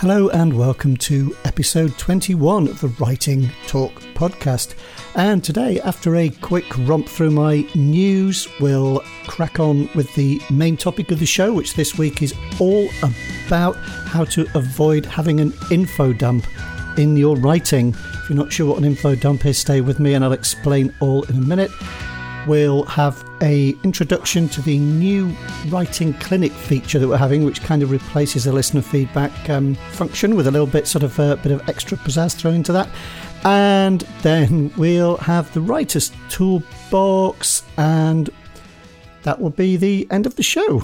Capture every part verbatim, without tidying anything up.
Hello and welcome to episode twenty-one of the Writing Talk podcast. And today, after a quick romp through my news, we'll crack on with the main topic of the show, which this week is all about how to avoid having an info dump in your writing. If you're not sure what an info dump is, stay with me and I'll explain all in a minute. We'll have a introduction to the new writing clinic feature that we're having, which kind of replaces the listener feedback um, function with a little bit sort of a bit of extra pizzazz thrown into that. And then we'll have the writer's toolbox, and that will be the end of the show.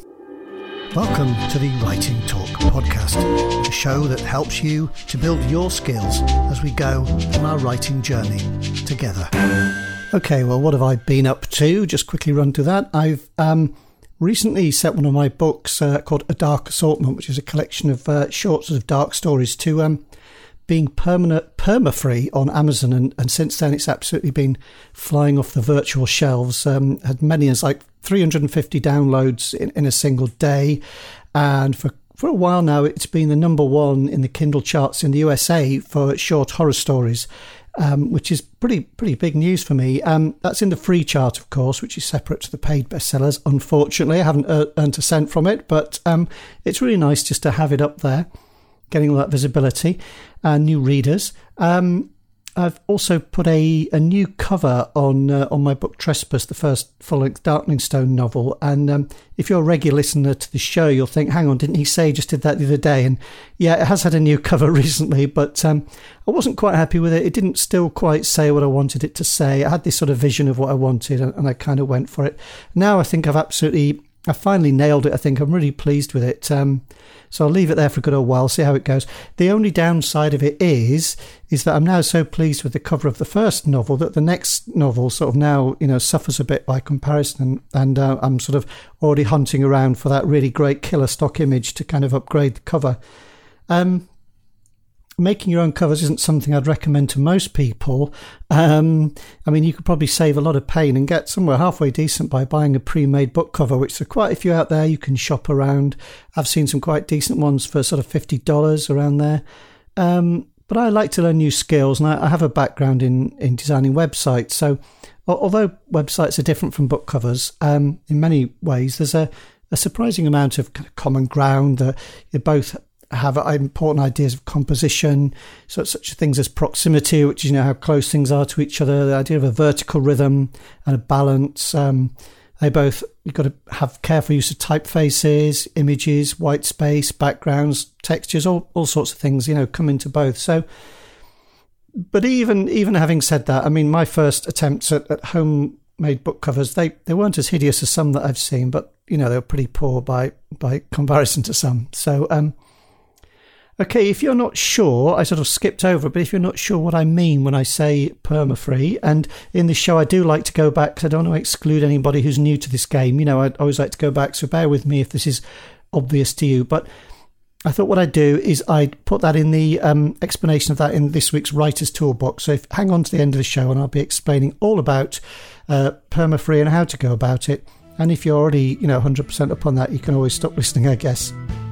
Welcome to the Writing Talk podcast, a show that helps you to build your skills as we go on our writing journey together. Okay, well, what have I been up to? Just quickly run through that. I've um, recently set one of my books uh, called A Dark Assortment, which is a collection of uh, short sort of dark stories, to um, being permanent perma-free on Amazon. And, and since then, it's absolutely been flying off the virtual shelves. Um, had many as like three hundred fifty downloads in, in a single day. And for For a while now, it's been the number one in the Kindle charts in the U S A for short horror stories, um, which is pretty pretty big news for me. Um, that's in the free chart, of course, which is separate to the paid bestsellers. Unfortunately, I haven't uh, earned a cent from it, but um, it's really nice just to have it up there, getting all that visibility and new readers. Um, I've also put a, a new cover on uh, on my book Trespass, the first full-length Darkening Stone novel. And um, if you're a regular listener to the show, you'll think, hang on, didn't he say he just did that the other day? And yeah, it has had a new cover recently, but um, I wasn't quite happy with it. It didn't still quite say what I wanted it to say. I had this sort of vision of what I wanted, and, and I kind of went for it. Now I think I've absolutely... I finally nailed it, I think. I'm really pleased with it. Um, so I'll leave it there for a good old while, see how it goes. The only downside of it is, is that I'm now so pleased with the cover of the first novel that the next novel sort of now, you know, suffers a bit by comparison. And uh, I'm sort of already hunting around for that really great killer stock image to kind of upgrade the cover. Um, Making your own covers isn't something I'd recommend to most people. Um, I mean, you could probably save a lot of pain and get somewhere halfway decent by buying a pre-made book cover, which there are quite a few out there. You can shop around. I've seen some quite decent ones for sort of fifty dollars around there. Um, but I like to learn new skills, and I, I have a background in, in designing websites. So although websites are different from book covers, um, in many ways, there's a, a surprising amount of, kind of common ground. Uh, you both have important ideas of composition, so such things as proximity, which is, you know, how close things are to each other, the idea of a vertical rhythm and a balance. Um, they both, you've got to have careful use of typefaces, images, white space, backgrounds, textures, all, all sorts of things, you know, come into both. So, but even even having said that, I mean, my first attempts at, at homemade book covers, they, they weren't as hideous as some that I've seen, but, you know, they were pretty poor by, by comparison to some. So, um, Okay, if you're not sure, I sort of skipped over, but if you're not sure what I mean when I say perma-free, and in this show I do like to go back, because I don't want to exclude anybody who's new to this game. You know, I always like to go back, so bear with me if this is obvious to you. But I thought what I'd do is I'd put that in the um, explanation of that in this week's Writer's Toolbox. So if, hang on to the end of the show and I'll be explaining all about uh, perma-free and how to go about it. And if you're already, you know, one hundred percent up on that, you can always stop listening, I guess.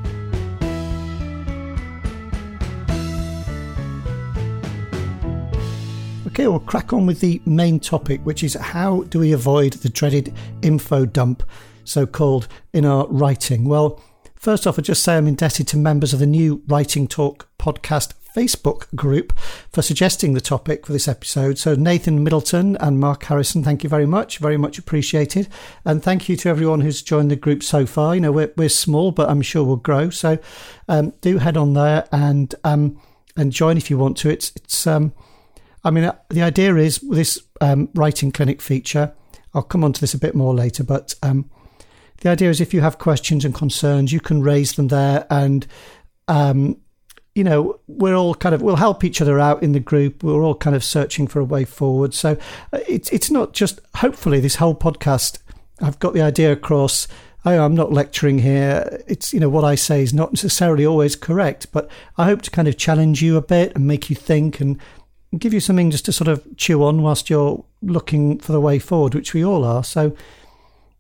Okay, we'll crack on with the main topic, which is how do we avoid the dreaded info dump, so-called, in our writing? Well, first off, I'll just say I'm indebted to members of the new Writing Talk podcast Facebook group for suggesting the topic for this episode. So Nathan Middleton and Mark Harrison, thank you very much. Very much appreciated. And thank you to everyone who's joined the group so far. You know, we're, we're small, but I'm sure we'll grow. So um, do head on there and um, and join if you want to. It's it's... Um, I mean, the idea is this um, writing clinic feature, I'll come on to this a bit more later, but um, the idea is if you have questions and concerns, you can raise them there, and, um, you know, we're all kind of, we'll help each other out in the group. We're all kind of searching for a way forward. So it's, it's not just, hopefully this whole podcast, I've got the idea across. I, I'm not lecturing here. It's, you know, what I say is not necessarily always correct, but I hope to kind of challenge you a bit and make you think and give you something just to sort of chew on whilst you're looking for the way forward, which we all are. So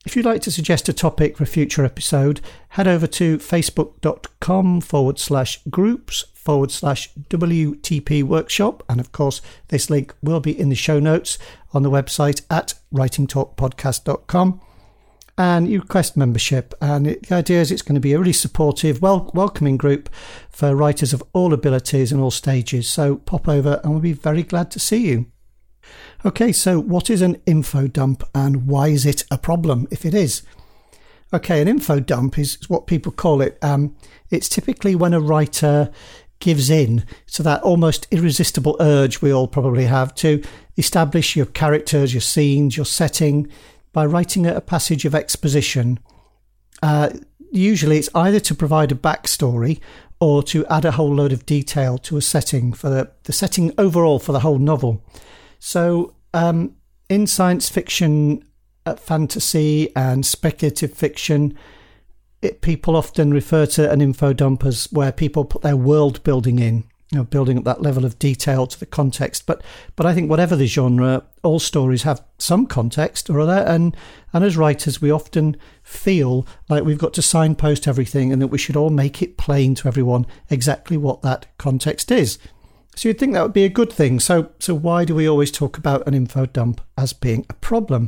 If you'd like to suggest a topic for a future episode, head over to facebook.com forward slash groups forward slash WTP workshop. And of course, this link will be in the show notes on the website at writing talk podcast dot com. And you request membership. And it, the idea is it's going to be a really supportive, well, welcoming group for writers of all abilities and all stages. So pop over and we'll be very glad to see you. Okay, so what is an info dump and why is it a problem if it is? Okay, an info dump is what people call it. Um, it's typically when a writer gives in to that almost irresistible urge we all probably have to establish your characters, your scenes, your setting by writing a passage of exposition. Uh, usually it's either to provide a backstory or to add a whole load of detail to a setting for the, the setting overall for the whole novel. So um, in science fiction, uh, fantasy and speculative fiction, it, people often refer to an info dump as where people put their world building in, you know, building up that level of detail to the context. But but I think whatever the genre, all stories have some context or other. And, and as writers, we often feel like we've got to signpost everything and that we should all make it plain to everyone exactly what that context is. So you'd think that would be a good thing. So so why do we always talk about an info dump as being a problem?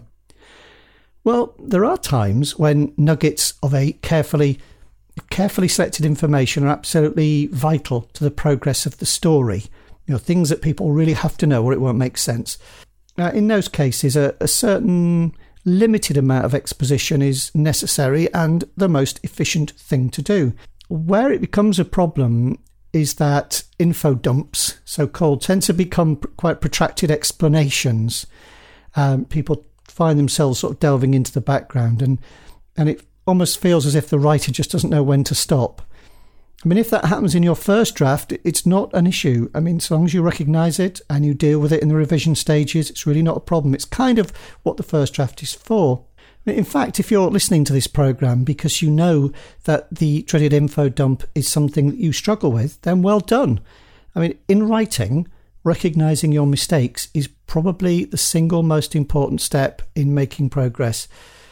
Well, there are times when nuggets of a carefully carefully selected information are absolutely vital to the progress of the story. You know, things that people really have to know or it won't make sense. Now, in those cases, a, a certain limited amount of exposition is necessary and the most efficient thing to do. Where it becomes a problem is that info dumps, so-called, tend to become quite protracted explanations. Um, people find themselves sort of delving into the background and, and it almost feels as if the writer just doesn't know when to stop. I mean, if that happens in your first draft, it's not an issue. I mean, as long as you recognise it and you deal with it in the revision stages, it's really not a problem. It's kind of what the first draft is for. In fact, if you're listening to this programme because you know that the dreaded info dump is something that you struggle with, then well done. I mean, in writing, recognising your mistakes is probably the single most important step in making progress.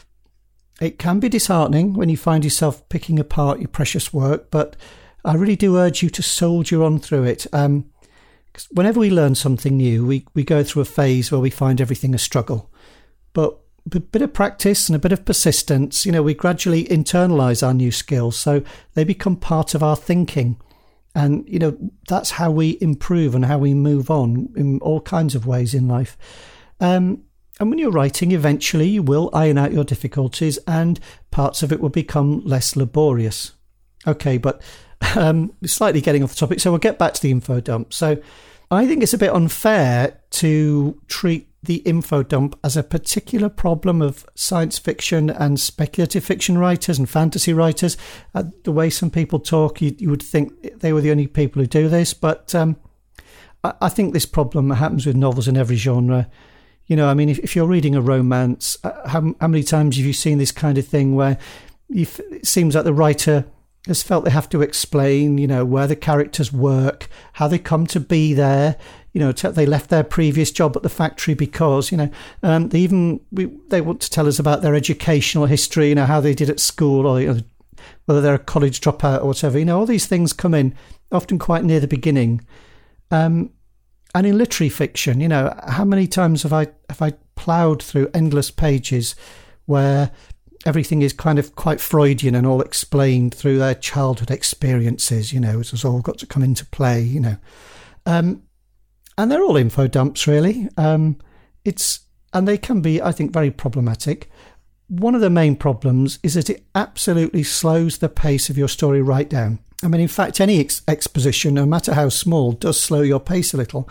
It can be disheartening when you find yourself picking apart your precious work, but I really do urge you to soldier on through it. Um, 'cause whenever we learn something new, we, we go through a phase where we find everything a struggle. But a bit of practice and a bit of persistence, you know, we gradually internalise our new skills, so they become part of our thinking. And, you know, that's how we improve and how we move on in all kinds of ways in life. Um, and when you're writing, eventually you will iron out your difficulties and parts of it will become less laborious. Okay, but um, slightly getting off the topic, so we'll get back to the info dump. So I think it's a bit unfair to treat the info dump as a particular problem of science fiction and speculative fiction writers and fantasy writers. Uh, the way some people talk, you, you would think they were the only people who do this, but um, I, I think this problem happens with novels in every genre. You know, I mean, if, if you're reading a romance, uh, how, how many times have you seen this kind of thing where you f- it seems like the writer has felt they have to explain, you know, where the characters work, how they come to be there. You know, they left their previous job at the factory because, you know, um, they even we, they want to tell us about their educational history, you know, how they did at school, or you know, whether they're a college dropout or whatever. You know, all these things come in often quite near the beginning. Um, and in literary fiction, you know, how many times have I have I ploughed through endless pages where everything is kind of quite Freudian and all explained through their childhood experiences, you know, it's all got to come into play, you know. Um, and they're all info dumps, really. Um, it's and they can be, I think, very problematic. One of the main problems is that it absolutely slows the pace of your story right down. I mean, in fact, any ex- exposition, no matter how small, does slow your pace a little.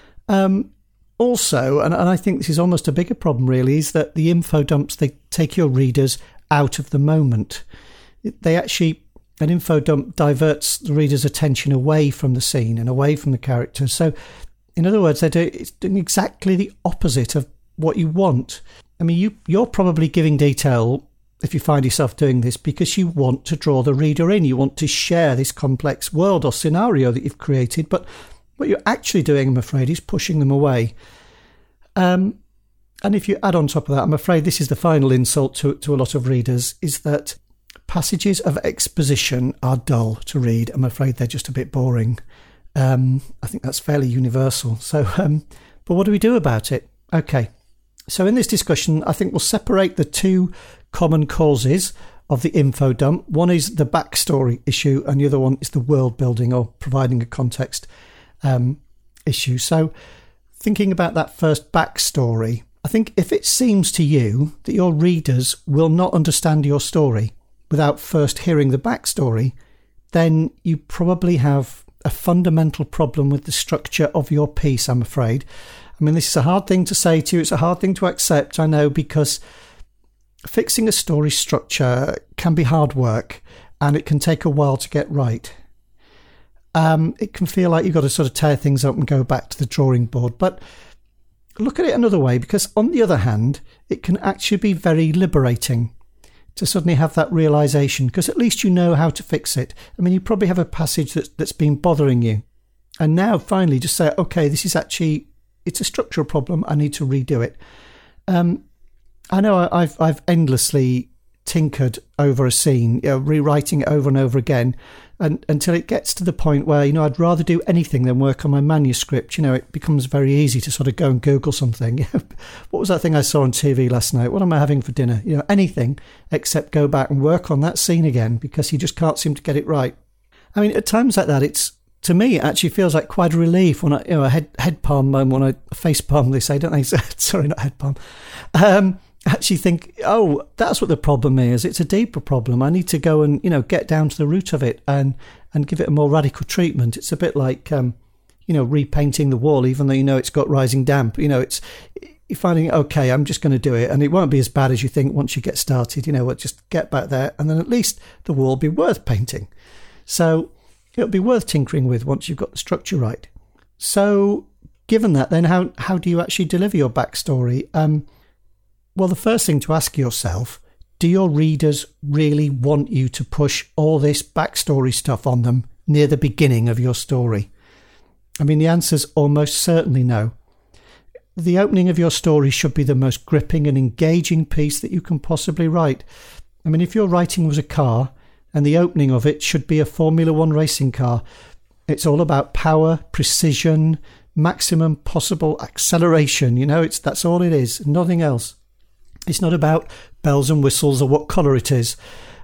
Um, also, and, and I think this is almost a bigger problem, really, is that the info dumps, they take your readers out of the moment. They actually, an info dump diverts the reader's attention away from the scene and away from the characters. So, in other words, they're doing, it's doing exactly the opposite of what you want. I mean, you, you're probably giving detail if you find yourself doing this because you want to draw the reader in. You want to share this complex world or scenario that you've created. But what you're actually doing, I'm afraid, is pushing them away. Um, And if you add on top of that, I'm afraid this is the final insult to, to a lot of readers, is that passages of exposition are dull to read. I'm afraid they're just a bit boring. Um, I think that's fairly universal. So, um, but what do we do about it? Okay. So in this discussion, I think we'll separate the two common causes of the info dump. One is the backstory issue, and the other one is the world building or providing a context um, issue. So thinking about that first backstory, I think if it seems to you that your readers will not understand your story without first hearing the backstory, then you probably have a fundamental problem with the structure of your piece, I'm afraid. I mean, this is a hard thing to say to you. It's a hard thing to accept, I know, because fixing a story structure can be hard work and it can take a while to get right. Um, it can feel like you've got to sort of tear things up and go back to the drawing board. But look at it another way, because on the other hand, it can actually be very liberating to suddenly have that realization, because at least you know how to fix it. I mean, you probably have a passage that's, that's been bothering you. And now finally just say, okay, this is actually, it's a structural problem. I need to redo it. Um, I know I've, I've endlessly tinkered over a scene, you know, rewriting it over and over again, and until it gets to the point where, you know, I'd rather do anything than work on my manuscript. You know, it becomes very easy to sort of go and Google something. What was that thing I saw on T V last night? What am I having for dinner? You know, anything except go back and work on that scene again, because you just can't seem to get it right. I mean, at times like that, it's, to me, it actually feels like quite a relief when I, you know, a head, head palm moment, when I face palm, they say, don't they? Sorry, not head palm. Um, actually think, oh, that's what the problem is. It's a deeper problem. I need to go and, you know, get down to the root of it and, and give it a more radical treatment. It's a bit like, um, you know, repainting the wall, even though you know it's got rising damp. You know, it's, you're finding, okay, I'm just going to do it. And it won't be as bad as you think once you get started. You know what, just get back there. And then at least the wall will be worth painting. So it'll be worth tinkering with once you've got the structure right. So given that, then how, how do you actually deliver your backstory? Um, Well, the first thing to ask yourself, do your readers really want you to push all this backstory stuff on them near the beginning of your story? I mean, the answer's almost certainly no. The opening of your story should be the most gripping and engaging piece that you can possibly write. I mean, if your writing was a car and the opening of it should be a Formula One racing car, it's all about power, precision, maximum possible acceleration. You know, it's that's all it is, nothing else. It's not about bells and whistles or what colour it is.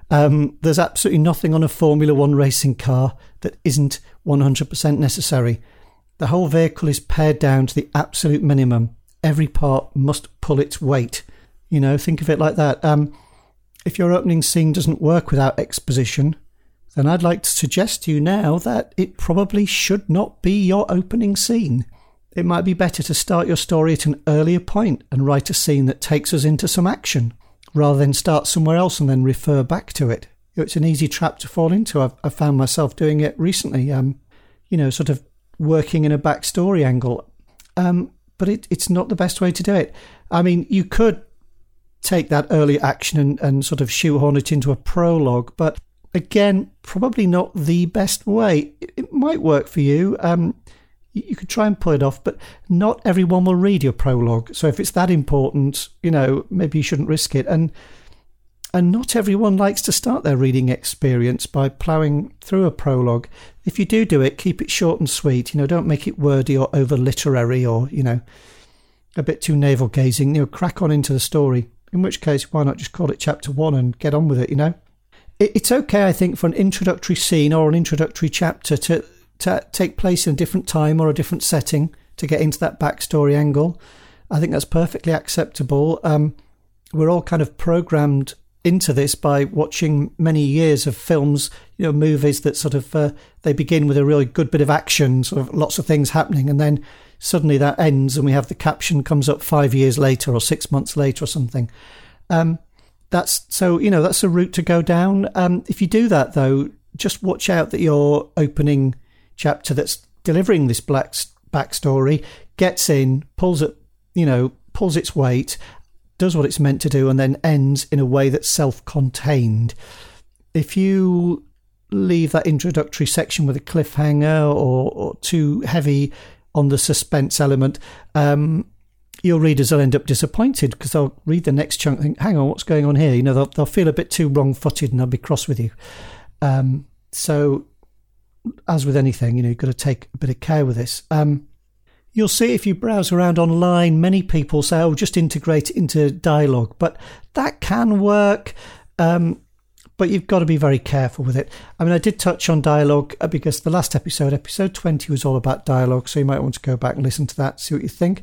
Um, there's absolutely nothing on a Formula One racing car that isn't one hundred percent necessary. The whole vehicle is pared down to the absolute minimum. Every part must pull its weight. You know, think of it like that. Um, if your opening scene doesn't work without exposition, then I'd like to suggest to you now that it probably should not be your opening scene. It might be better to start your story at an earlier point and write a scene that takes us into some action, rather than start somewhere else and then refer back to it. It's an easy trap to fall into. I've, I've found myself doing it recently, um, you know, sort of working in a backstory angle. Um, but it, it's not the best way to do it. I mean, you could take that early action and, and sort of shoehorn it into a prologue, but again, probably not the best way. It, it might work for you. Um, You could try and pull it off, but not everyone will read your prologue. So if it's that important, you know, maybe you shouldn't risk it. And and not everyone likes to start their reading experience by ploughing through a prologue. If you do do it, keep it short and sweet. You know, don't make it wordy or over literary or, you know, a bit too navel gazing. You know, crack on into the story. In which case, why not just call it chapter one and get on with it? You know, it, it's okay, I think, for an introductory scene or an introductory chapter to. to take place in a different time or a different setting to get into that backstory angle. I think that's perfectly acceptable. Um, we're all kind of programmed into this by watching many years of films, you know, movies that sort of, uh, they begin with a really good bit of action, sort of lots of things happening, and then suddenly that ends and we have the caption comes up five years later or six months later or something. Um, that's so, you know, that's a route to go down. Um, if you do that, though, just watch out that your opening chapter that's delivering this black backstory gets in, pulls it, you know, pulls its weight, does what it's meant to do, and then ends in a way that's self-contained. If you leave that introductory section with a cliffhanger or, or too heavy on the suspense element, um, your readers will end up disappointed because they'll read the next chunk and think, hang on, what's going on here? You know, they'll, they'll feel a bit too wrong-footed and they'll be cross with you. Um, so, as with anything, you know, you've got to take a bit of care with this. Um, you'll see if you browse around online, many people say, oh, just integrate it into dialogue. But that can work, um, but you've got to be very careful with it. I mean, I did touch on dialogue because the last episode, episode twenty, was all about dialogue, so you might want to go back and listen to that, see what you think.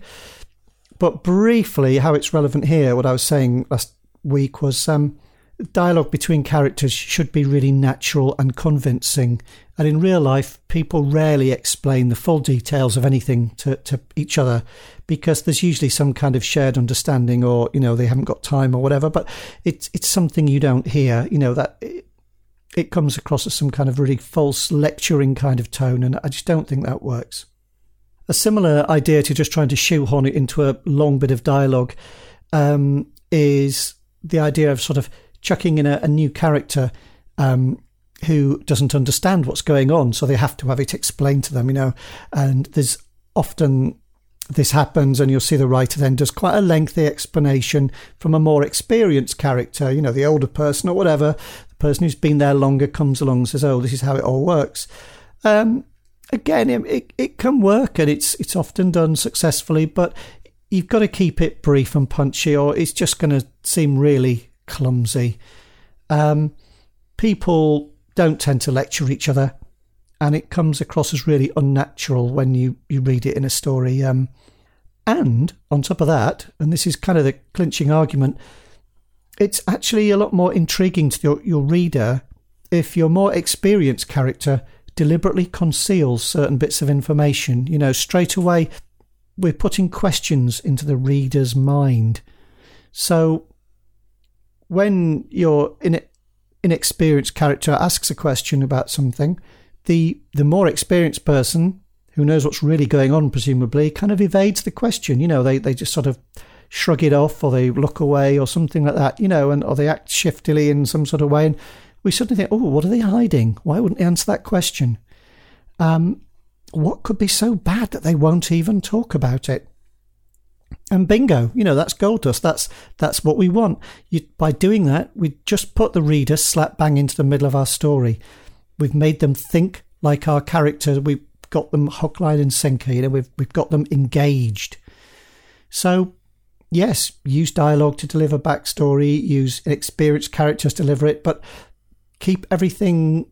But briefly, how it's relevant here, what I was saying last week was um, dialogue between characters should be really natural and convincing. And in real life, people rarely explain the full details of anything to, to each other because there's usually some kind of shared understanding, or, you know, they haven't got time or whatever. But it's it's something you don't hear, you know, that it, it comes across as some kind of really false lecturing kind of tone. And I just don't think that works. A similar idea to just trying to shoehorn it into a long bit of dialogue um, is the idea of sort of chucking in a, a new character um, who doesn't understand what's going on, so they have to have it explained to them, you know. And there's often this happens, and you'll see the writer then does quite a lengthy explanation from a more experienced character, you know, the older person or whatever. The person who's been there longer comes along and says, oh, this is how it all works. Um, Again, it, it can work, and it's it's often done successfully, but you've got to keep it brief and punchy, or it's just going to seem really clumsy. Um, people don't tend to lecture each other, and it comes across as really unnatural when you, you read it in a story. Um, and on top of that, and this is kind of the clinching argument, it's actually a lot more intriguing to your, your reader if your more experienced character deliberately conceals certain bits of information. You know, straight away we're putting questions into the reader's mind. So when your in, inexperienced character asks a question about something, the the more experienced person, who knows what's really going on presumably, kind of evades the question. You know, they, they just sort of shrug it off, or they look away or something like that, you know, and or they act shiftily in some sort of way, and we suddenly think, oh, what are they hiding? Why wouldn't they answer that question? Um, what could be so bad that they won't even talk about it? And bingo, you know, that's gold dust. That's that's what we want. You, by doing that, we just put the reader slap bang into the middle of our story. We've made them think like our character. We've got them hook, line and sinker. You know, we've we've got them engaged. So, yes, use dialogue to deliver backstory. Use experienced characters to deliver it, but keep everything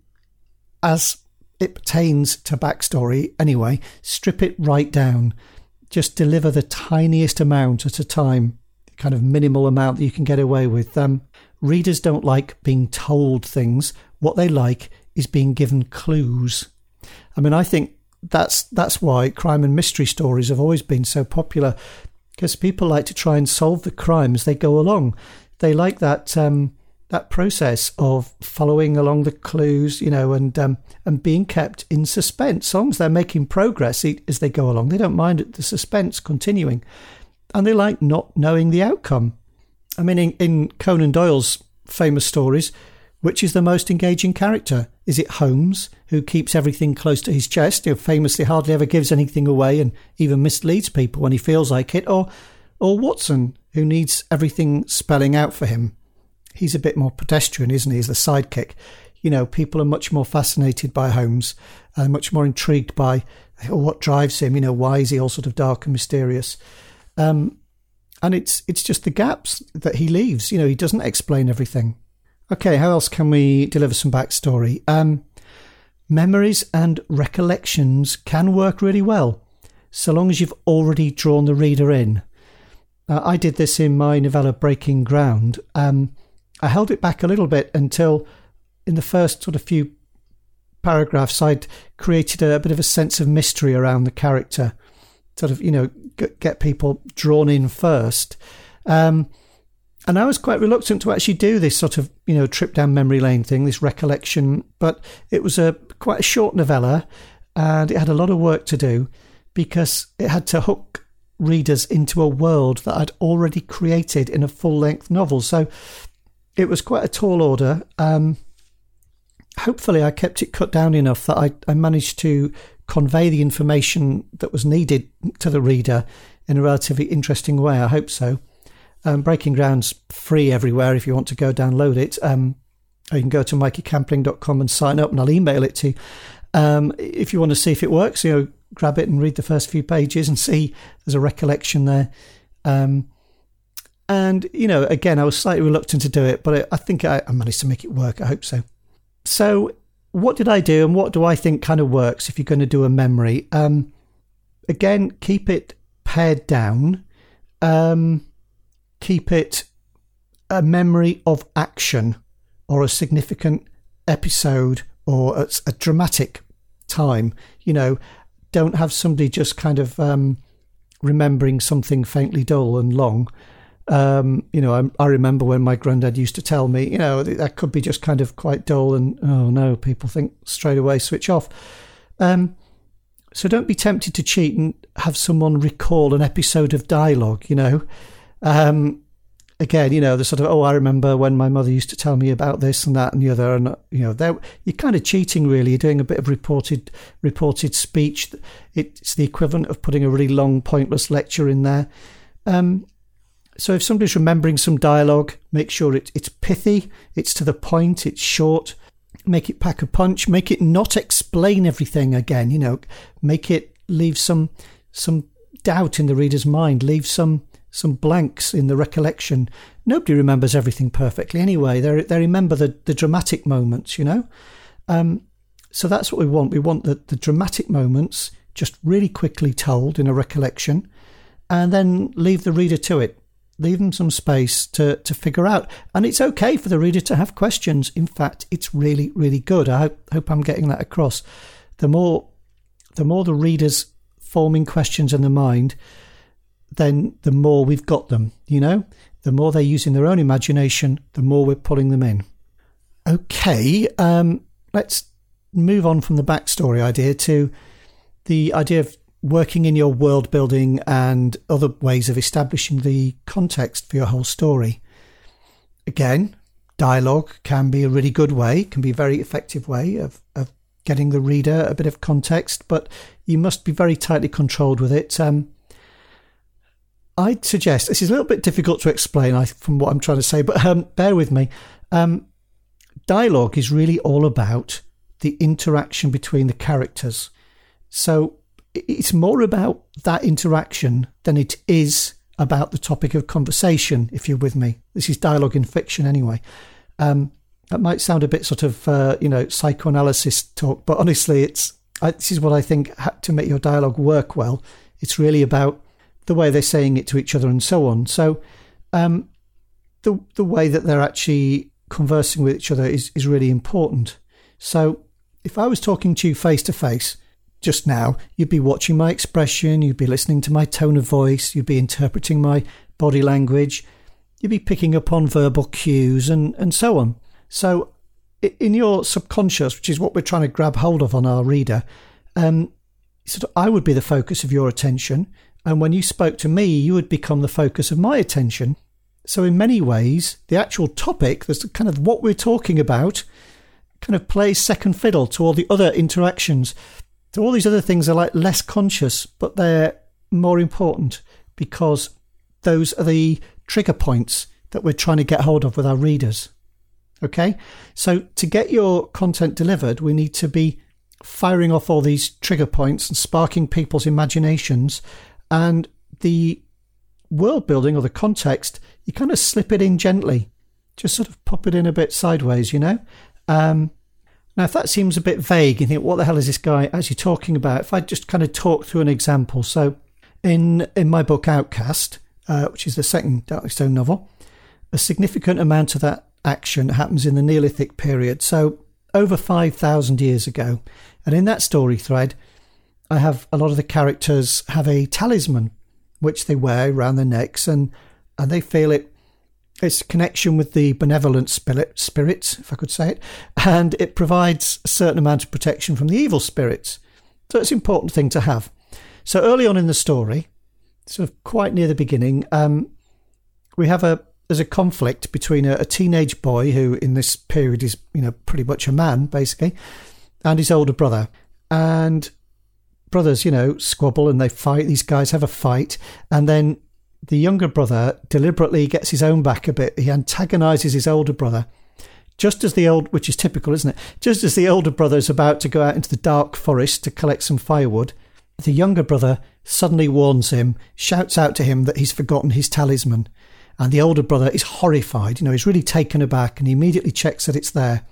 as it pertains to backstory anyway. Strip it right down. Just deliver the tiniest amount at a time, kind of minimal amount that you can get away with. Um, readers don't like being told things. What they like is being given clues. I mean, I think that's that's why crime and mystery stories have always been so popular, because people like to try and solve the crime as they go along. They like that um, that process of following along the clues, you know, and um, and being kept in suspense. As long as they're making progress as they go along, they don't mind the suspense continuing, and they like not knowing the outcome. I mean, in, in Conan Doyle's famous stories, which is the most engaging character? Is it Holmes, who keeps everything close to his chest, who famously hardly ever gives anything away and even misleads people when he feels like it, or or Watson, who needs everything spelling out for him? He's a bit more pedestrian, isn't he, as the sidekick? You know, people are much more fascinated by Holmes and much more intrigued by oh, what drives him. You know, why is he all sort of dark and mysterious? Um, and it's it's just the gaps that he leaves. You know, he doesn't explain everything. Okay, how else can we deliver some backstory? Um, memories and recollections can work really well, so long as you've already drawn the reader in. Uh, I did this in my novella Breaking Ground. Um, I held it back a little bit until in the first sort of few paragraphs I'd created a, a bit of a sense of mystery around the character, sort of, you know, g- get people drawn in first. Um, and I was quite reluctant to actually do this sort of, you know, trip down memory lane thing, this recollection, but it was a quite a short novella and it had a lot of work to do because it had to hook readers into a world that I'd already created in a full-length novel. So it was quite a tall order. Um, hopefully I kept it cut down enough that I, I managed to convey the information that was needed to the reader in a relatively interesting way. I hope so. Um, Breaking Ground's free everywhere if you want to go download it. Um, or you can go to mikey campling dot com and sign up, and I'll email it to you. Um, if you want to see if it works, you know, grab it and read the first few pages and see there's a recollection there. Um, and, you know, again, I was slightly reluctant to do it, but I, I think I, I managed to make it work. I hope so. So what did I do, and what do I think kind of works if you're going to do a memory? Um, again, keep it pared down. Um, keep it a memory of action or a significant episode or a, a dramatic time. You know, don't have somebody just kind of um, remembering something faintly dull and long. Um, you know, I, I remember when my granddad used to tell me, you know, that could be just kind of quite dull and, oh no, people think straight away, switch off. Um, so don't be tempted to cheat and have someone recall an episode of dialogue, you know. Um, again, you know, the sort of, oh, I remember when my mother used to tell me about this and that and the other. And, you know, you're kind of cheating, really. You're doing a bit of reported reported speech. It's the equivalent of putting a really long, pointless lecture in there. Um, so if somebody's remembering some dialogue, make sure it, it's pithy, it's to the point, it's short. Make it pack a punch. Make it not explain everything again, you know. Make it leave some some doubt in the reader's mind. Leave some... some blanks in the recollection. Nobody remembers everything perfectly anyway. They they remember the, the dramatic moments, you know. Um, so that's what we want. We want the, the dramatic moments just really quickly told in a recollection, and then leave the reader to it. Leave them some space to, to figure out. And it's okay for the reader to have questions. In fact, it's really, really good. I hope, hope I'm getting that across. The more, the more the reader's forming questions in the mind, then the more we've got them, you know? The more they're using their own imagination, the more we're pulling them in. Okay, um, let's move on from the backstory idea to the idea of working in your world building and other ways of establishing the context for your whole story. Again, dialogue can be a really good way, can be a very effective way of, of getting the reader a bit of context, but you must be very tightly controlled with it. Um, I'd suggest, this is a little bit difficult to explain I, from what I'm trying to say, but um, bear with me. Um, dialogue is really all about the interaction between the characters. So it's more about that interaction than it is about the topic of conversation, if you're with me. This is dialogue in fiction anyway. Um, that might sound a bit sort of, uh, you know, psychoanalysis talk, but honestly, it's I, this is what I think ha- to make your dialogue work well. It's really about the way they're saying it to each other and so on. So um, the the way that they're actually conversing with each other is, is really important. So if I was talking to you face to face just now, you'd be watching my expression, you'd be listening to my tone of voice, you'd be interpreting my body language, you'd be picking up on verbal cues and, and so on. So in your subconscious, which is what we're trying to grab hold of on our reader, um, sort of I would be the focus of your attention. And when you spoke to me, you would become the focus of my attention. So in many ways, the actual topic, that's kind of what we're talking about, kind of plays second fiddle to all the other interactions. So all these other things are like less conscious, but they're more important because those are the trigger points that we're trying to get hold of with our readers. Okay? So to get your content delivered, we need to be firing off all these trigger points and sparking people's imaginations. And the world building or the context, you kind of slip it in gently. Just sort of pop it in a bit sideways, you know? Um, now, if that seems a bit vague, you think, what the hell is this guy actually talking about? If I just kind of talk through an example. So in in my book Outcast, uh, which is the second Darkly Stone novel, a significant amount of that action happens in the Neolithic period. So over five thousand years ago. And in that story thread, I have a lot of the characters have a talisman, which they wear around their necks, and, and they feel it. It's a connection with the benevolent spirit, spirits, if I could say it, and it provides a certain amount of protection from the evil spirits. So it's an important thing to have. So early on in the story, sort of quite near the beginning, um, we have a there's a conflict between a, a teenage boy who, in this period, is you know pretty much a man basically, and his older brother. And brothers, you know, squabble and they fight. These guys have a fight. And then the younger brother deliberately gets his own back a bit. He antagonises his older brother. Just as the old, which is typical, isn't it? Just as the older brother is about to go out into the dark forest to collect some firewood, the younger brother suddenly warns him, shouts out to him that he's forgotten his talisman. And the older brother is horrified. You know, he's really taken aback and he immediately checks that it's there.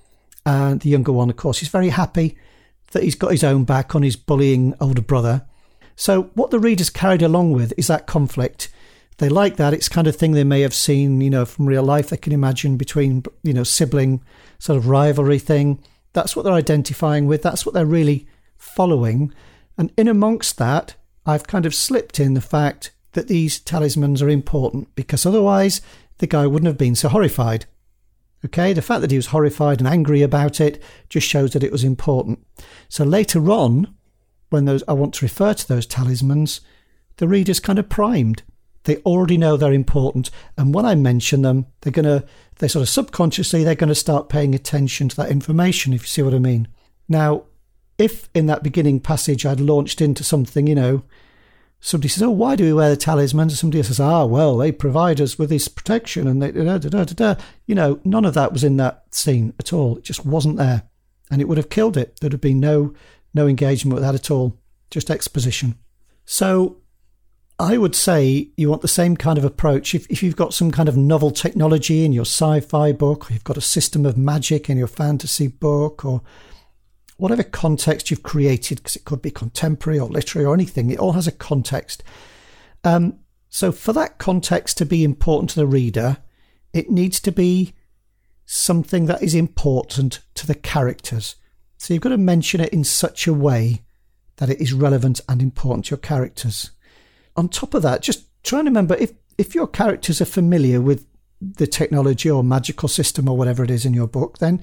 And the younger one, of course, is very happy that he's got his own back on his bullying older brother. So what the readers carried along with is that conflict. They like that. It's the kind of thing they may have seen, you know, from real life. They can imagine between, you know, sibling sort of rivalry thing. That's what they're identifying with. That's what they're really following. And in amongst that, I've kind of slipped in the fact that these talismans are important, because otherwise the guy wouldn't have been so horrified. Okay, the fact that he was horrified and angry about it just shows that it was important. So later on, when those I want to refer to those talismans, the reader's kind of primed. They already know they're important, and when I mention them, they're going to, they sort of subconsciously, they're going to start paying attention to that information, if you see what I mean. Now, if in that beginning passage I'd launched into something, you know, somebody says, oh, why do we wear the talismans? And somebody says, ah, well, they provide us with this protection, and they, da, da, da, da, da. You know, none of that was in that scene at all. It just wasn't there, and it would have killed it. There'd have been no, no engagement with that at all, just exposition. So I would say you want the same kind of approach. If, if you've got some kind of novel technology in your sci-fi book, or you've got a system of magic in your fantasy book, or whatever context you've created, because it could be contemporary or literary or anything, it all has a context. Um, so for that context to be important to the reader, it needs to be something that is important to the characters. So you've got to mention it in such a way that it is relevant and important to your characters. On top of that, just try and remember, if, if your characters are familiar with the technology or magical system or whatever it is in your book, then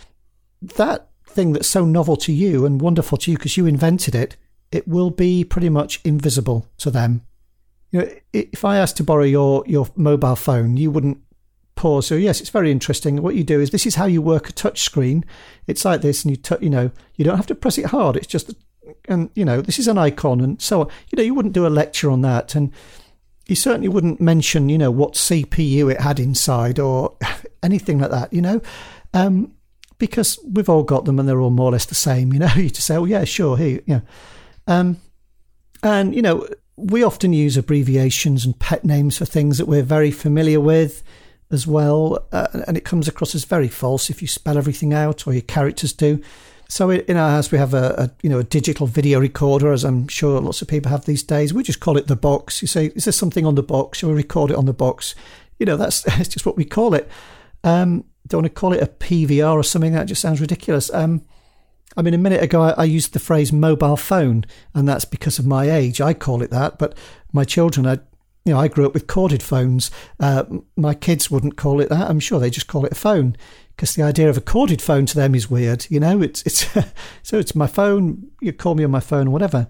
that thing that's so novel to you and wonderful to you because you invented it, it will be pretty much invisible to them. You know, if I asked to borrow your, your mobile phone, you wouldn't pause. So yes, it's very interesting. What you do is, this is how you work a touch screen. It's like this, and you t- you know, you don't have to press it hard. It's just, and you know, this is an icon, and so on. You know, you wouldn't do a lecture on that, and you certainly wouldn't mention, you know, what C P U it had inside or anything like that. You know, um, because we've all got them, and they're all more or less the same. You know, you just say, oh yeah, sure, here, yeah, um, and you know, we often use abbreviations and pet names for things that we're very familiar with as well, uh, and it comes across as very false if you spell everything out, or your characters do. So in our house we have a, a you know a digital video recorder, as I'm sure lots of people have these days. We just call it the box. You say, is there something on the box? Shall we record it on the box? You know, that's, that's just what we call it. Um, don't want to call it a P V R or something. That just sounds ridiculous. Um, I mean, a minute ago I, I used the phrase mobile phone, and that's because of my age. I call it that, but my children, I, you know, I grew up with corded phones. Uh, my kids wouldn't call it that. I'm sure they just call it a phone, because the idea of a corded phone to them is weird. You know, it's it's so it's my phone. You call me on my phone or whatever.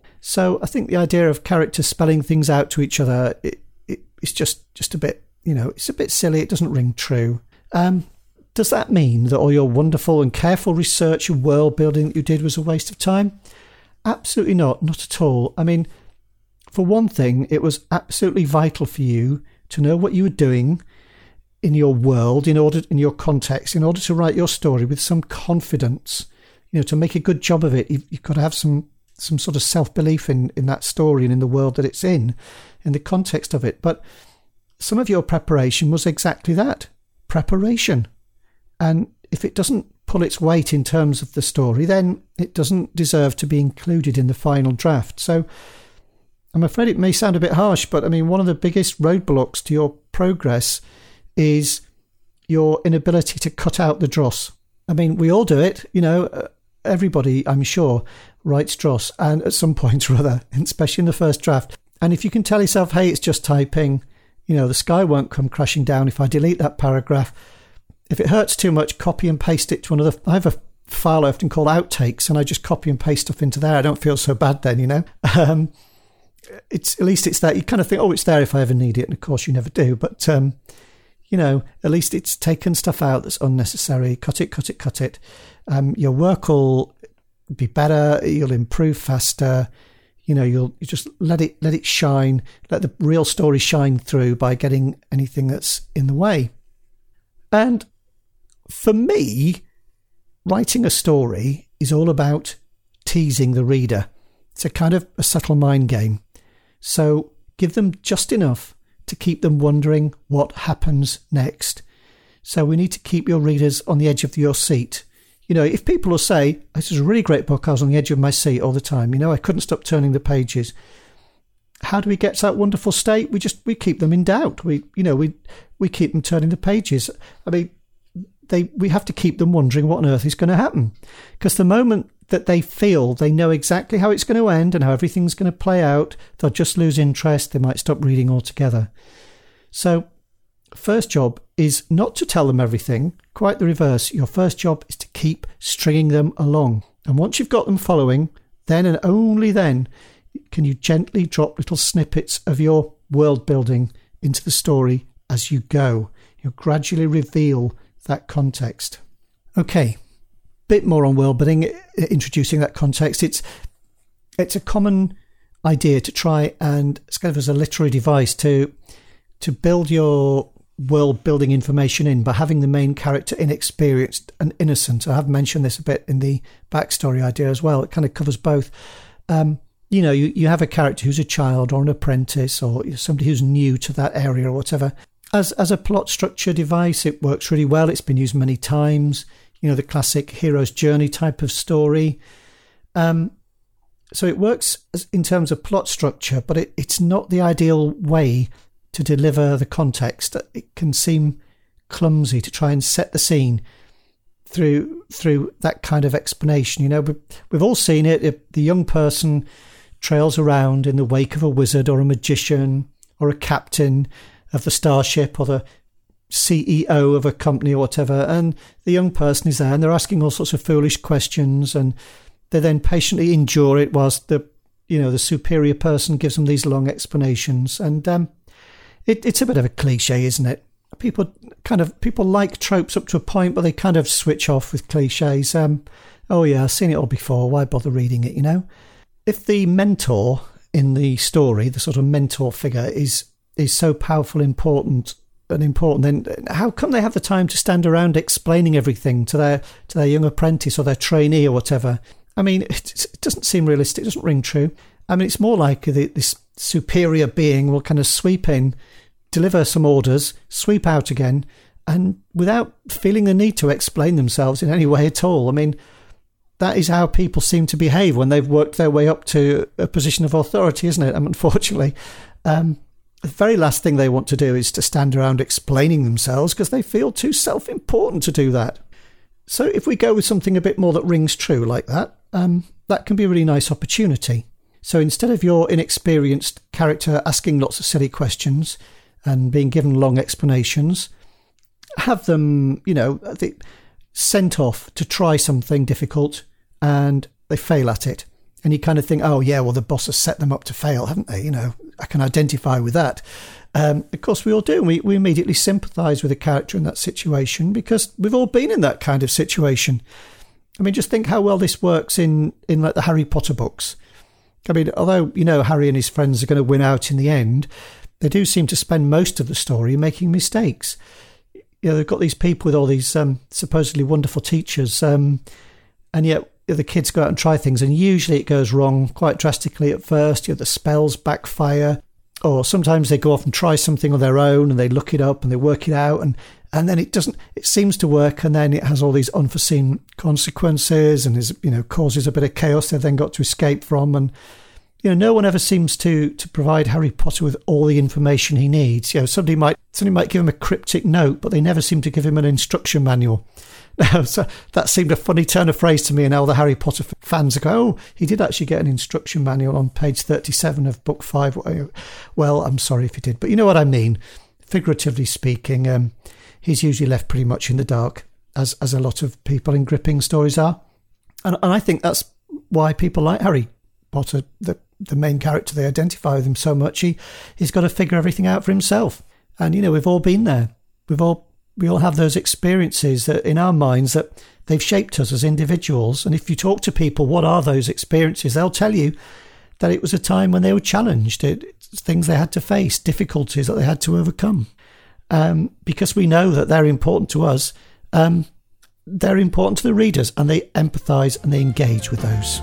So I think the idea of characters spelling things out to each other, it, it, it's just just a bit, you know, it's a bit silly. It doesn't ring true. Um, does that mean that all your wonderful and careful research and world building that you did was a waste of time? Absolutely not. Not at all. I mean, for one thing, it was absolutely vital for you to know what you were doing in your world, in order, in your context, in order to write your story with some confidence. You know, to make a good job of it, you've, you've got to have some some sort of self-belief in, in that story and in the world that it's in, in the context of it. But some of your preparation was exactly that, preparation. And if it doesn't pull its weight in terms of the story, then it doesn't deserve to be included in the final draft. So I'm afraid it may sound a bit harsh, but I mean, one of the biggest roadblocks to your progress is your inability to cut out the dross. I mean, we all do it, you know, everybody, I'm sure, writes dross, and at some point or other, especially in the first draft. And if you can tell yourself, hey, it's just typing, you know, the sky won't come crashing down if I delete that paragraph. If it hurts too much, copy and paste it to another. I have a file I often call outtakes, and I just copy and paste stuff into there. I don't feel so bad then, you know. Um, it's at least it's there. You kind of think, oh, it's there if I ever need it, and of course you never do. But um, you know, at least it's taken stuff out that's unnecessary. Cut it, cut it, cut it. Um, your work will be better, you'll improve faster. You know, you'll you just let it let it shine, let the real story shine through by getting anything that's in the way. And for me, writing a story is all about teasing the reader. It's a kind of a subtle mind game. So give them just enough to keep them wondering what happens next. So we need to keep your readers on the edge of your seat. You know, if people will say, this is a really great book, I was on the edge of my seat all the time, you know, I couldn't stop turning the pages. How do we get to that wonderful state? We just, we keep them in doubt. We, you know, we, we keep them turning the pages. I mean, they, we have to keep them wondering what on earth is going to happen. Because the moment that they feel they know exactly how it's going to end and how everything's going to play out, they'll just lose interest. They might stop reading altogether. So first job is not to tell them everything, quite the reverse. Your first job is to keep stringing them along. And once you've got them following, then and only then can you gently drop little snippets of your world building into the story as you go. You'll gradually reveal that context. Okay, bit more on world building, introducing that context. It's it's a common idea to try and, it's kind of as a literary device, to to build your world building information in by having the main character inexperienced and innocent. I have mentioned this a bit in the backstory idea as well. It kind of covers both. Um, you know, you, you have a character who's a child or an apprentice or somebody who's new to that area or whatever. As as a plot structure device, it works really well. It's been used many times. You know, the classic hero's journey type of story. Um, so it works as, in terms of plot structure, but it, it's not the ideal way to deliver the context. It can seem clumsy to try and set the scene through through that kind of explanation. You know, we've all seen it. If the young person trails around in the wake of a wizard or a magician or a captain of the starship or the C E O of a company or whatever, and the young person is there and they're asking all sorts of foolish questions, and they then patiently endure it whilst the, you know, the superior person gives them these long explanations. And um, it, it's a bit of a cliche, isn't it? People kind of people like tropes up to a point, but they kind of switch off with cliches. Um, oh yeah, I've seen it all before. Why bother reading it? You know, if the mentor in the story, the sort of mentor figure, is is so powerful, important, and important, then how come they have the time to stand around explaining everything to their to their young apprentice or their trainee or whatever? I mean, it, it doesn't seem realistic. It doesn't ring true. I mean, it's more like the, this superior being will kind of sweep in, deliver some orders, sweep out again, and without feeling the need to explain themselves in any way at all. I mean, that is how people seem to behave when they've worked their way up to a position of authority, isn't it? I mean, unfortunately, um, the very last thing they want to do is to stand around explaining themselves because they feel too self-important to do that. So if we go with something a bit more that rings true like that, um, that can be a really nice opportunity. So instead of your inexperienced character asking lots of silly questions and being given long explanations, have them, you know, sent off to try something difficult and they fail at it. And you kind of think, oh, yeah, well, the boss has set them up to fail, haven't they? You know, I can identify with that. Um, of course, we all do. We, we immediately sympathise with a character in that situation because we've all been in that kind of situation. I mean, just think how well this works in, in like the Harry Potter books. I mean, although, you know, Harry and his friends are going to win out in the end, they do seem to spend most of the story making mistakes. You know, they've got these people with all these um, supposedly wonderful teachers, um, and yet the kids go out and try things, and usually it goes wrong quite drastically at first. You know, the spells backfire, or sometimes they go off and try something on their own, and they look it up and they work it out, and, and then it doesn't. It seems to work, and then it has all these unforeseen consequences, and is, you know, causes a bit of chaos they've then got to escape from. And you know, no one ever seems to to provide Harry Potter with all the information he needs. You know, somebody might somebody might give him a cryptic note, but they never seem to give him an instruction manual. So that seemed a funny turn of phrase to me, and all the Harry Potter fans go, oh, he did actually get an instruction manual on page thirty-seven of book five. Well, I'm sorry if he did, but you know what I mean. Figuratively speaking, um, he's usually left pretty much in the dark, as as a lot of people in gripping stories are. And, and I think that's why people like Harry Potter, the, the main character. They identify with him so much. He, he's got to figure everything out for himself. And, you know, we've all been there. We've all we all have those experiences that in our minds that they've shaped us as individuals. And if you talk to people, what are those experiences? They'll tell you that it was a time when they were challenged, it, things they had to face, difficulties that they had to overcome. Um, because we know that they're important to us, um, they're important to the readers, and they empathise and they engage with those.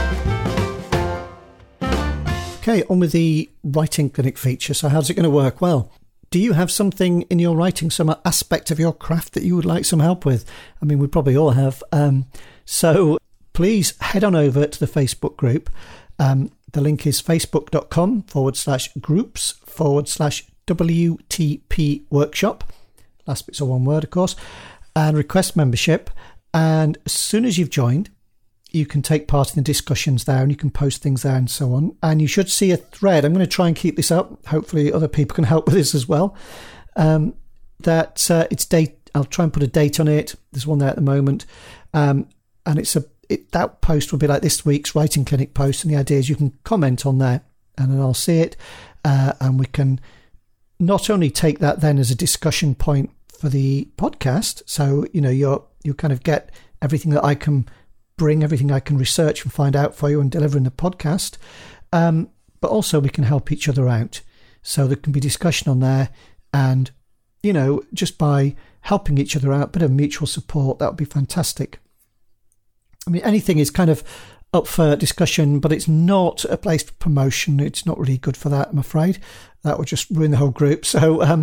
Okay, on with the Writing Clinic feature. So how's it going to work? Well, do you have something in your writing, some aspect of your craft that you would like some help with? I mean, we probably all have. Um, so please head on over to the Facebook group. Um, the link is facebook.com forward slash groups forward slash W T P workshop. Last bit's a one word, of course. And request membership. And as soon as you've joined, you can take part in the discussions there, and you can post things there and so on. And you should see a thread. I'm going to try and keep this up. Hopefully other people can help with this as well. Um, that uh, it's date. I'll try and put a date on it. There's one there at the moment. Um, and it's a it, that post will be like this week's Writing Clinic post. And the idea is you can comment on there, and then I'll see it. Uh, and we can not only take that then as a discussion point for the podcast. So, you know, you're, you kind of get everything that I can bring, everything I can research and find out for you and deliver in the podcast. Um, but also we can help each other out. So there can be discussion on there, and, you know, just by helping each other out, a bit of mutual support, that would be fantastic. I mean, anything is kind of up for discussion, but it's not a place for promotion. It's not really good for that, I'm afraid. That would just ruin the whole group. So, um,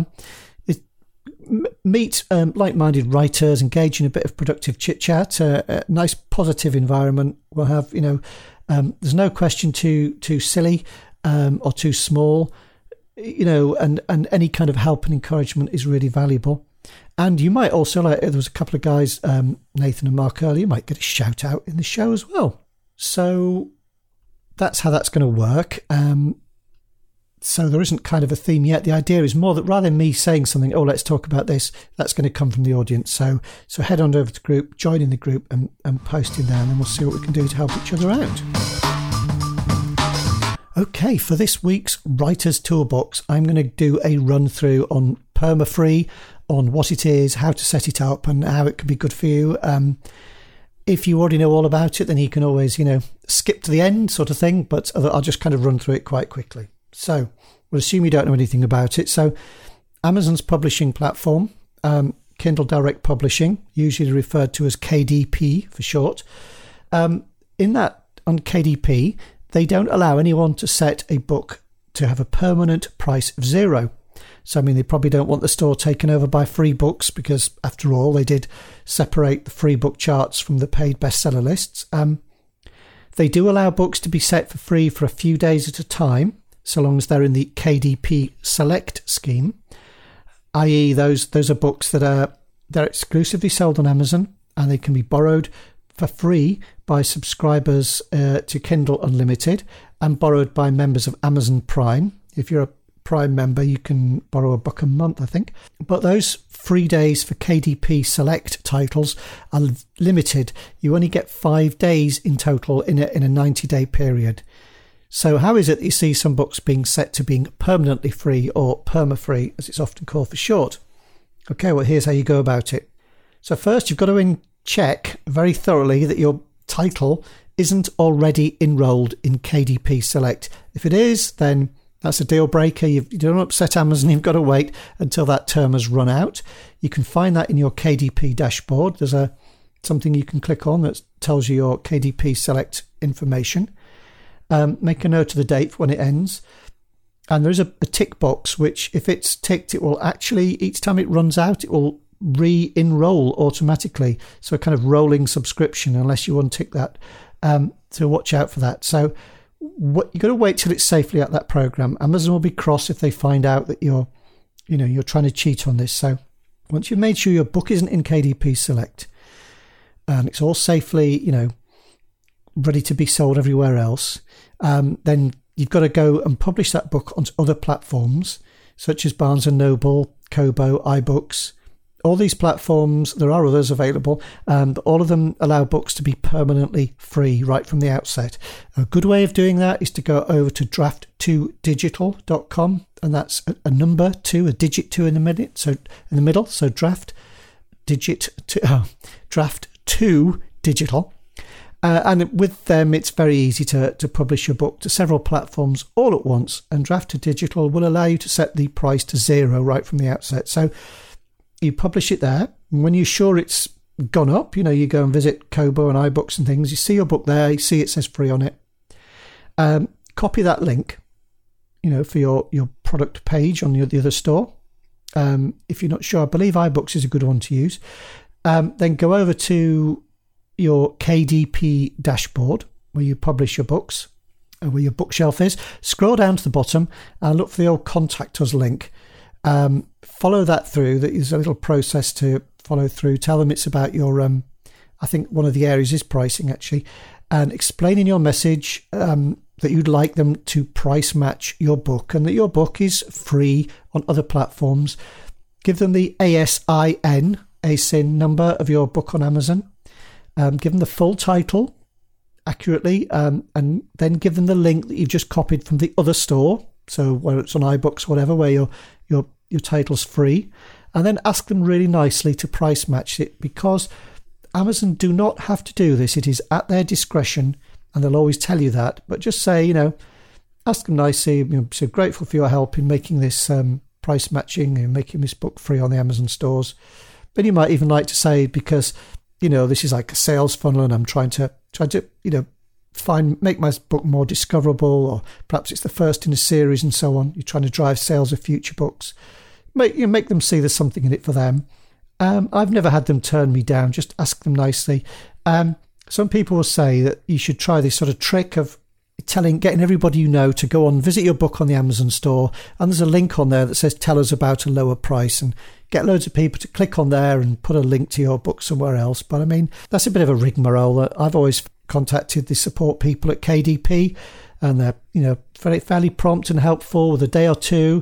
meet um, like-minded writers, engage in a bit of productive chit-chat, uh, a nice positive environment. We'll have, you know, um, there's no question too too silly um, or too small, you know, and, and any kind of help and encouragement is really valuable. And you might also, like there was a couple of guys, um, Nathan and Mark earlier, you might get a shout out in the show as well. So that's how that's going to work. Um, So there isn't kind of a theme yet. The idea is more that rather than me saying something, oh, let's talk about this, that's going to come from the audience. So so head on over to the group, join in the group and, and post in there, and then we'll see what we can do to help each other out. Okay, for this week's Writer's Toolbox, I'm going to do a run through on Permafree, on what it is, how to set it up, and how it can be good for you. Um, if you already know all about it, then you can always, you know, skip to the end sort of thing, but I'll just kind of run through it quite quickly. So we'll assume you don't know anything about it. So Amazon's publishing platform, um, Kindle Direct Publishing, usually referred to as K D P for short. Um, in that, on K D P, they don't allow anyone to set a book to have a permanent price of zero. So, I mean, they probably don't want the store taken over by free books because, after all, they did separate the free book charts from the paid bestseller lists. Um, they do allow books to be set for free for a few days at a time, so long as they're in the K D P Select scheme, that is those those are books that are they're exclusively sold on Amazon, and they can be borrowed for free by subscribers uh, to Kindle Unlimited and borrowed by members of Amazon Prime. If you're a Prime member, you can borrow a book a month, I think. But those free days for K D P Select titles are limited. You only get five days in total in a, in a ninety-day period. So how is it that you see some books being set to being permanently free, or perma-free, as it's often called for short? Okay, well, here's how you go about it. So first, you've got to in- check very thoroughly that your title isn't already enrolled in K D P Select. If it is, then that's a deal breaker. You've, you don't upset Amazon. You've got to wait until that term has run out. You can find that in your K D P dashboard. There's a something you can click on that tells you your K D P Select information. Um, make a note of the date when it ends. And there is a, a tick box, which if it's ticked, it will actually, each time it runs out, it will re-enroll automatically. So a kind of rolling subscription, unless you untick that. Um, so watch out for that. So what you've got to wait till it's safely at that program. Amazon will be cross if they find out that you're, you know, you're trying to cheat on this. So once you've made sure your book isn't in K D P Select and it's all safely, you know, ready to be sold everywhere else, um, then you've got to go and publish that book onto other platforms such as Barnes and Noble, Kobo, iBooks, all these platforms, there are others available, um, but all of them allow books to be permanently free right from the outset. A good way of doing that is to go over to draft two digital dot com, and that's a, a number two, a digit two in the minute, so in the middle. So draft digit two, oh, draft two digital. Uh, and with them, it's very easy to, to publish your book to several platforms all at once. And Draft to Digital will allow you to set the price to zero right from the outset. So you publish it there. And when you're sure it's gone up, you know, you go and visit Kobo and iBooks and things. You see your book there. You see it says free on it. Um, copy that link, you know, for your, your product page on the, the other store. Um, if you're not sure, I believe iBooks is a good one to use. Um, then go over to your K D P dashboard where you publish your books, uh, where your bookshelf is. Scroll down to the bottom and look for the old contact us link. Um, follow that through. There's a little process to follow through. Tell them it's about your, um, I think one of the areas is pricing actually, and explain in your message um, that you'd like them to price match your book and that your book is free on other platforms. Give them the A S I N, A S I N number of your book on Amazon. Um, give them the full title accurately, um, and then give them the link that you've just copied from the other store. So whether it's on iBooks, whatever, where your your your title's free, and then ask them really nicely to price match it, because Amazon do not have to do this. It is at their discretion, and they'll always tell you that. But just say, you know, ask them nicely. You know, so grateful for your help in making this um, price matching and making this book free on the Amazon stores. But you might even like to say, because you know, this is like a sales funnel and I'm trying to, try to, you know, find, make my book more discoverable, or perhaps it's the first in a series and so on. You're trying to drive sales of future books. Make, you know, make them see there's something in it for them. Um, I've never had them turn me down. Just ask them nicely. Um, some people will say that you should try this sort of trick of telling, getting everybody you know to go on, visit your book on the Amazon store, and there's a link on there that says tell us about a lower price, and get loads of people to click on there and put a link to your book somewhere else. But I mean, that's a bit of a rigmarole. I've always contacted the support people at K D P, and they're, you know, fairly, fairly prompt and helpful with a day or two.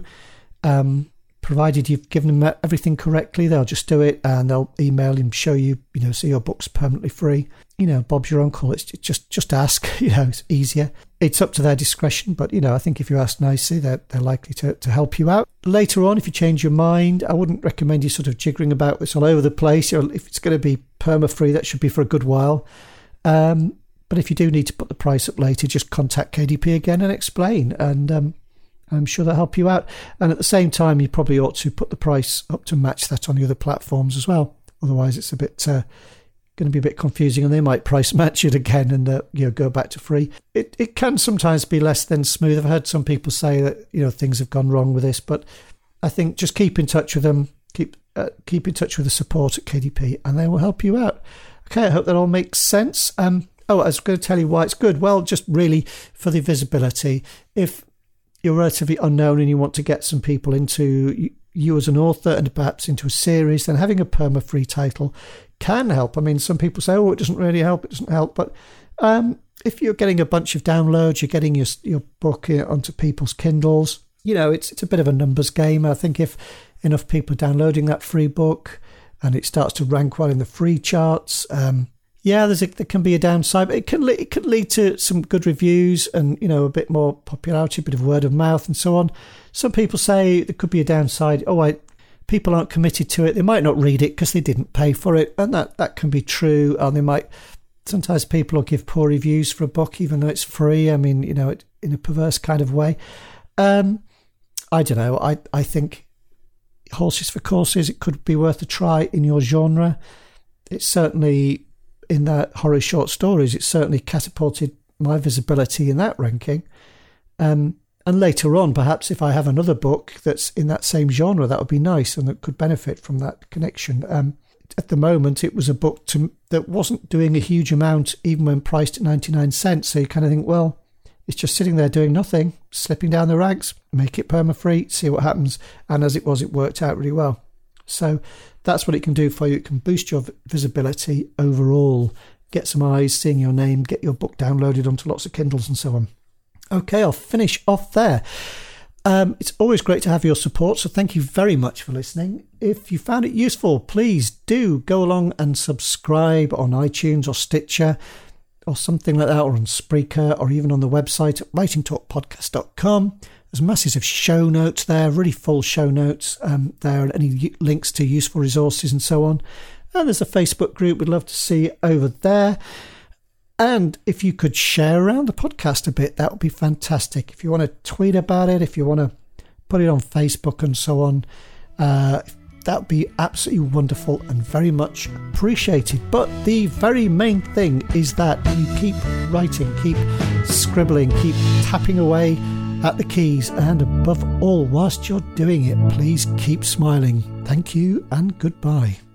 Um, provided you've given them everything correctly, they'll just do it and they'll email and show you, you know, so your book's permanently free. You know, Bob's your uncle. It's just just ask. You know, it's easier. It's up to their discretion, but you know, I think if you ask nicely, they're they're likely to to help you out. Later on, if you change your mind, I wouldn't recommend you sort of jiggering about this all over the place. Or if it's going to be perma-free, that should be for a good while. Um, but if you do need to put the price up later, just contact K D P again and explain, and um, I'm sure they'll help you out. And at the same time, you probably ought to put the price up to match that on the other platforms as well. Otherwise, it's a bit uh, going to be a bit confusing, and they might price match it again and uh, you know, go back to free. It it can sometimes be less than smooth. I've heard some people say that, you know, things have gone wrong with this, but I think just keep in touch with them. Keep uh, keep in touch with the support at K D P, and they will help you out. Okay, I hope that all makes sense. Um, oh, I was going to tell you why it's good. Well, just really for the visibility. If you're relatively unknown and you want to get some people into you as an author and perhaps into a series, then having a perma-free title can help. I mean, some people say, oh, it doesn't really help, it doesn't help. But um, if you're getting a bunch of downloads, you're getting your your book onto people's Kindles, you know, it's, it's a bit of a numbers game. I think if enough people are downloading that free book and it starts to rank well in the free charts, um, yeah, there's a, there can be a downside, but it can, it can lead to some good reviews and, you know, a bit more popularity, a bit of word of mouth and so on. Some people say there could be a downside. Oh, I, people aren't committed to it. They might not read it because they didn't pay for it. And that, that can be true. And they might, sometimes people will give poor reviews for a book, even though it's free. I mean, you know, it, in a perverse kind of way. Um, I don't know. I, I think Horses for Courses, it could be worth a try in your genre. It's certainly, in that horror short stories, it's certainly catapulted my visibility in that ranking. Um, and later on, perhaps if I have another book that's in that same genre, that would be nice and that could benefit from that connection. Um, at the moment, it was a book to, that wasn't doing a huge amount, even when priced at ninety-nine cents. So you kind of think, well, it's just sitting there doing nothing, slipping down the rags, make it perma-free, see what happens. And as it was, it worked out really well. So that's what it can do for you. It can boost your visibility overall, get some eyes seeing your name, get your book downloaded onto lots of Kindles and so on. Okay, I'll finish off there. Um, it's always great to have your support, so thank you very much for listening. If you found it useful, please do go along and subscribe on iTunes or Stitcher or something like that, or on Spreaker, or even on the website at writing talk podcast dot com. There's masses of show notes there, really full show notes um, there, and any links to useful resources and so on. And there's a Facebook group we'd love to see over there. And if you could share around the podcast a bit, that would be fantastic. If you want to tweet about it, if you want to put it on Facebook and so on, uh, that would be absolutely wonderful and very much appreciated. But the very main thing is that you keep writing, keep scribbling, keep tapping away at the keys, and above all, whilst you're doing it, please keep smiling. Thank you and goodbye.